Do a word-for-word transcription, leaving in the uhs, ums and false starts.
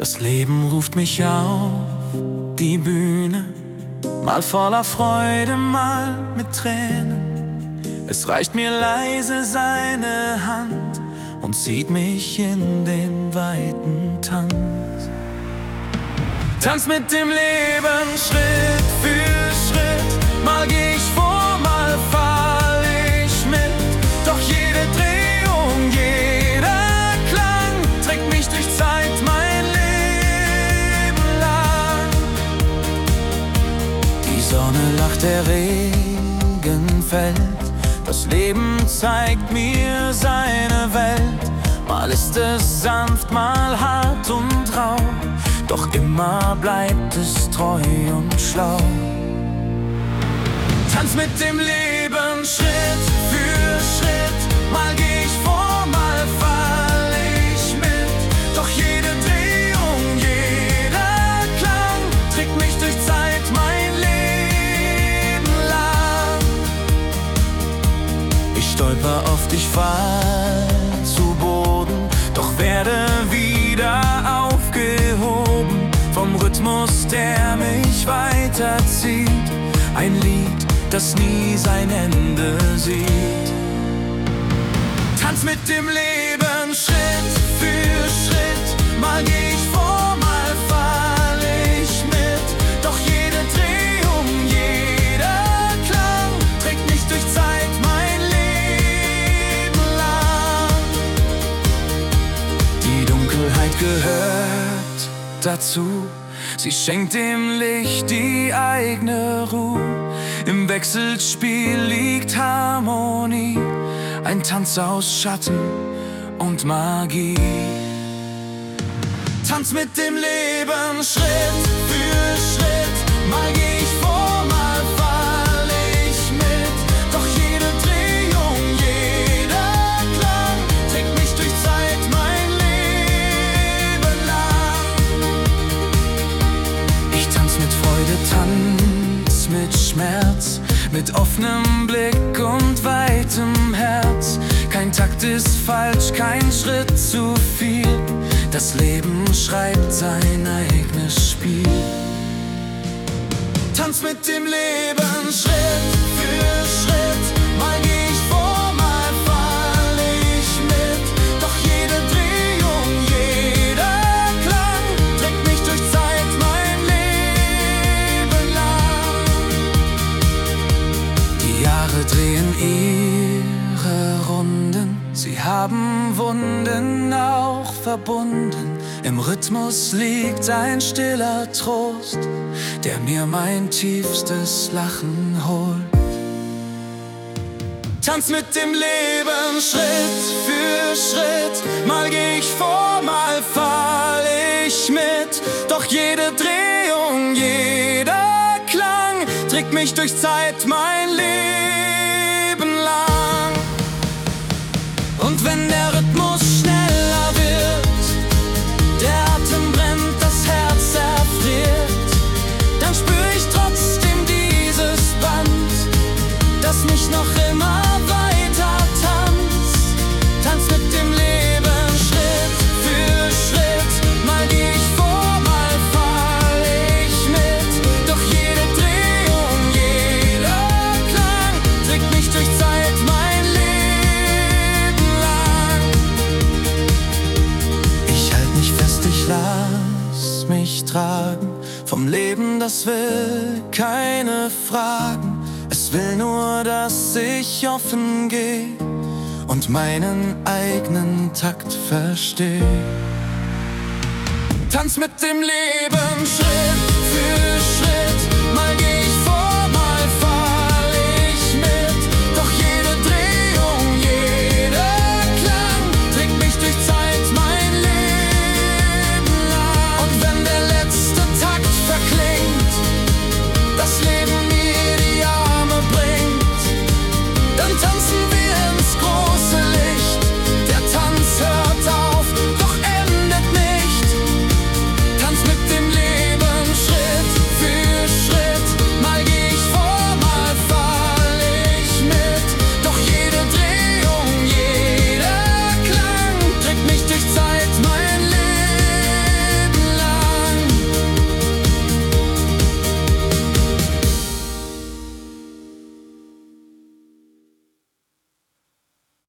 Das Leben ruft mich auf die Bühne, mal voller Freude, mal mit Tränen. Es reicht mir leise seine Hand und zieht mich in den weiten Tanz. Tanz mit dem Leben Schritt für Schritt, mal geh ich vor, mal fall ich mit. Doch jede Drehung, jeder Klang trägt mich durch Zeit mein Leben lang. Die Sonne lacht, der Regen fällt, das Leben zeigt mir seine Welt. Mal ist es sanft, mal hart und rau, doch immer bleibt es treu und schlau. Tanz mit dem Leben Schritt für Schritt, mal geh ich vor, mal fall ich mit. Doch jede Drehung, jeder Klang trägt mich durch Zeit mein Leben lang. Ich stolper oft, ich fall zu Boden, doch werde wieder aufgehoben vom Rhythmus, der mich weiterzieht. Ein Lied, das nie sein Ende sieht. Tanz mit dem Leben Schritt für Schritt, mal geh ich vor, mal fall ich mit. Doch jede Drehung, jeder Klang trägt mich durch Zeit mein Leben lang. Die Dunkelheit gehört dazu, sie schenkt dem Licht die eigene Ruhe. Im Wechselspiel liegt Harmonie, ein Tanz aus Schatten und Magie. Tanz mit dem Leben Schritt für Schritt, mal geh ich vor, mal fall ich mit. Doch jede Drehung, jeder Klang trägt mich durch Zeit mein Leben lang. Ich tanz mit Freude, tanz mit Schmerz, mit offenem Blick und weitem Herz. Kein Takt ist falsch, kein Schritt zu viel. Das Leben schreibt sein eigenes Spiel. Tanz mit dem Leben Schritt für Schritt, mal geh ich vor, mal fall ich mit. Doch jede Drehung, jeder Klang trägt mich durch Zeit mein Leben lang. Die Jahre drehen ihre Runden, sie haben Wunden auch verbunden. Im Rhythmus liegt ein stiller Trost, der mir mein tiefstes Lachen holt. Tanz mit dem Leben Schritt für Schritt, mal geh ich vor, mal fall ich mit. Doch jede Drehung, jeder Klang trägt mich durch Zeit mein Leben lang. Und wenn der Rhythmus schneller wird, der Atem brennt, das Herz erfriert, dann spür ich trotzdem dieses Band, das mich noch immer weiter tanzt. Tanz mit dem Leben Schritt für Schritt, mal geh ich vor, mal fall ich mit. Doch jede Drehung, jeder Klang trägt mich durch Zeit mein Leben lang. Ich halt mich fest, ich lass mich tragen vom Leben, das will keine Fragen. Es will nur, dass ich offen geh und meinen eigenen Takt versteh. Tanz mit dem Leben Schritt